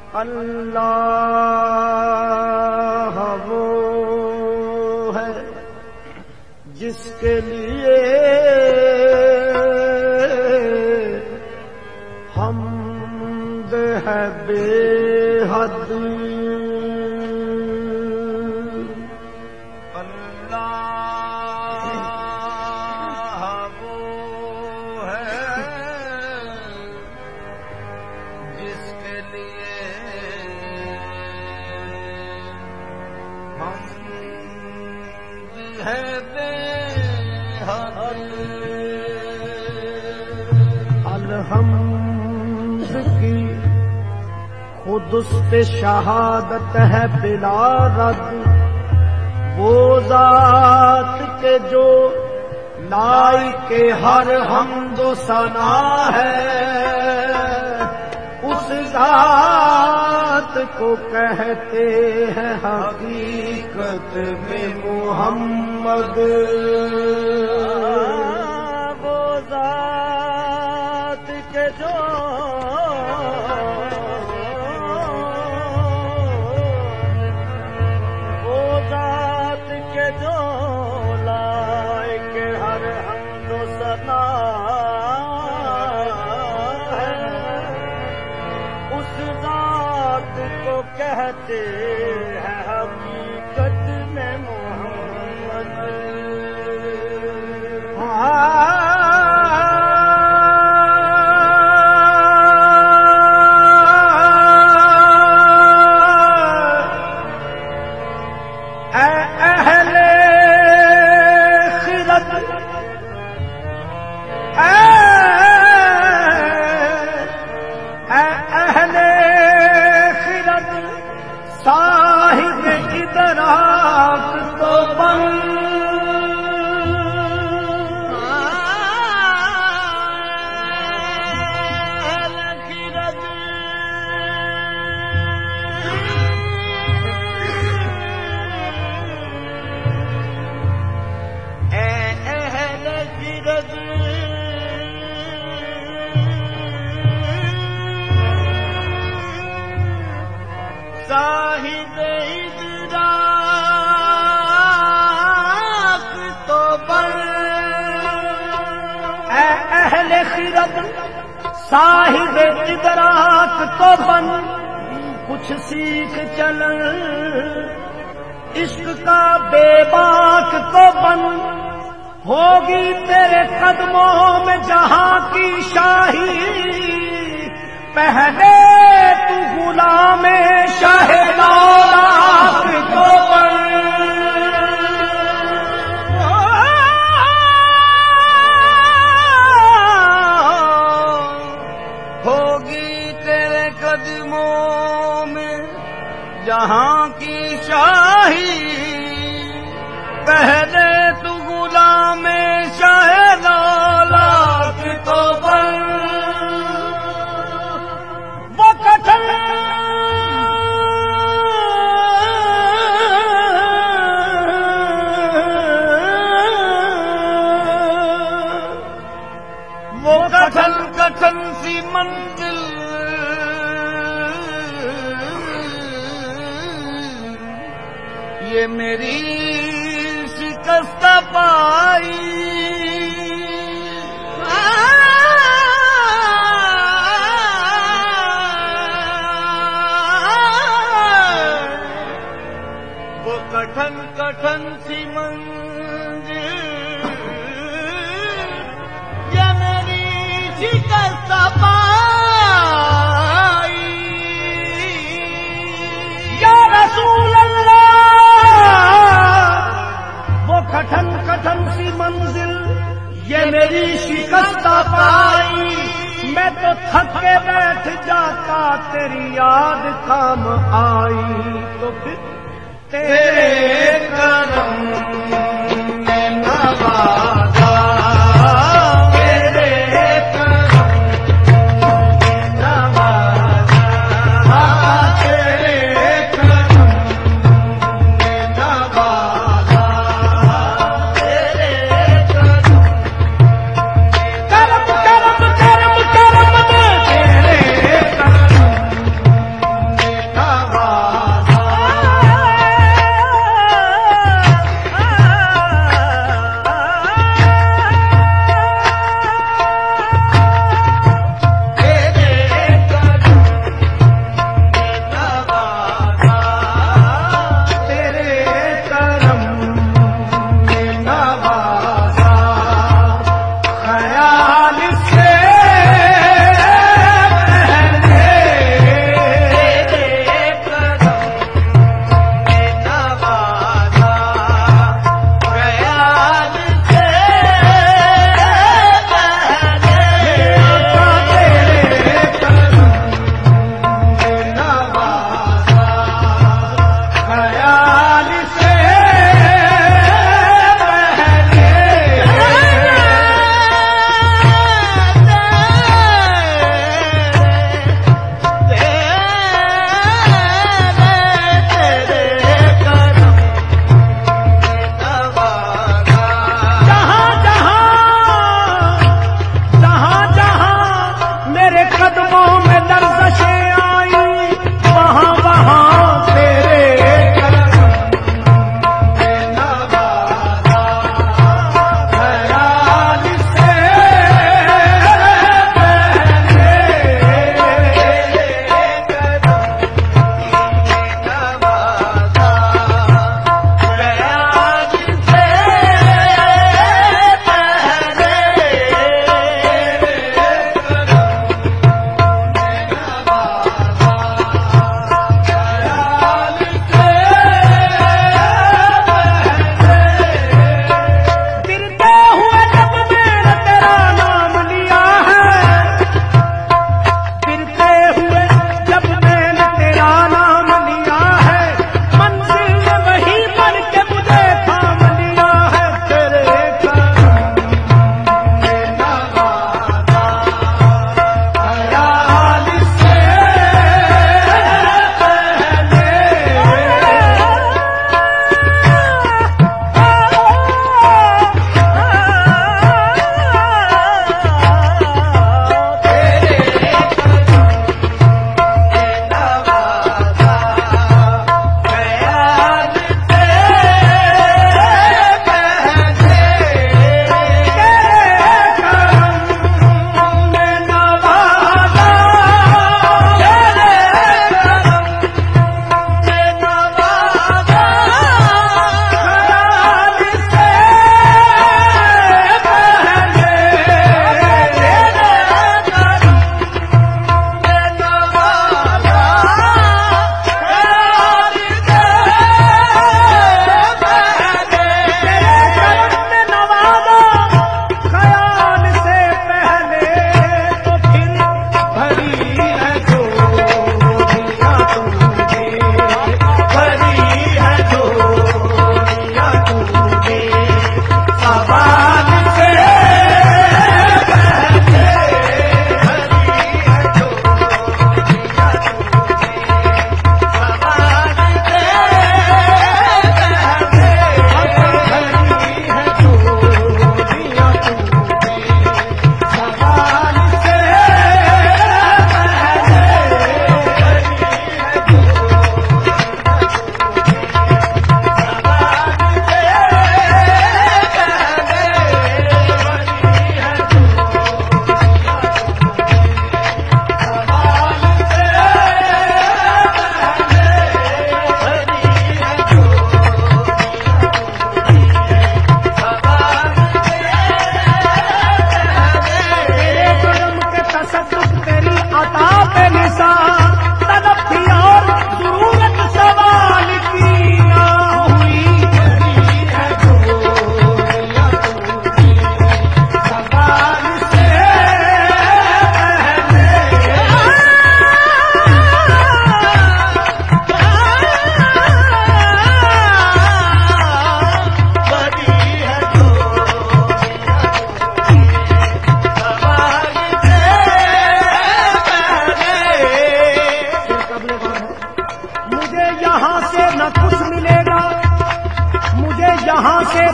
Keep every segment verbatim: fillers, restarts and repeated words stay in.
अल्लाह वो है जिसके लिए हमद है बेहद। अलहम्द की खुदुस्त शहादत है बिला रद, वो जात के जो लाइके हर हमदो सना है, उस जात को कहते हैं हकीकत में मोहम्मद। वो जात के जो वो जात के जो लाइके हर हमदो सना है, उस जात को कहते हैं हकीकत में मोहम्मद। साहिब इदराक तो बन, साहिब इदराक तो बन, ऐ अहले खिरद साहिब इदराक तो बन, कुछ सीख चल इश्क का बेबाक तो बन, होगी तेरे कदमों में जहां की शाही, पहले तू गुलाम शाह लाख तो बन। होगी तेरे कदमों में जहां की शाही, पहले तू गुलाम शाह लाख तो बन। वो कठन कठन सी मंजिल ये मेरी शिकस्त पाई, वो कठन कठन सी मंजिल ये मेरी शिकस्त पाई। या रसूल अल्लाह वो कठन कठन सी मंजिल ये मेरी शिकस्त पाई, मैं तो थक के बैठ जाता तेरी याद काम आई, तो फिर तेरे करम ने नवाजा, तेरे करम ने नवाजा, तेरे करम ने नवाजा, तेरे करम करम करम करम करम तेरे करम ने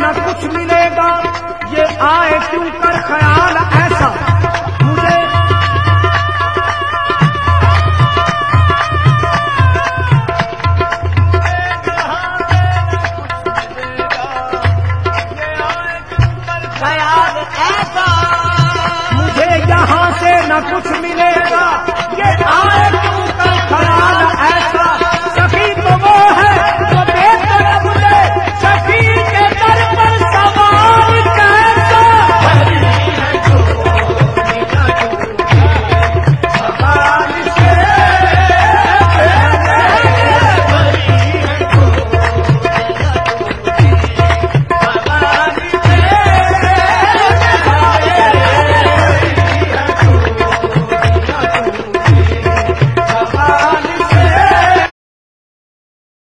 न कुछ मिलेगा, ये आए क्यों कर ख्याल ऐसा।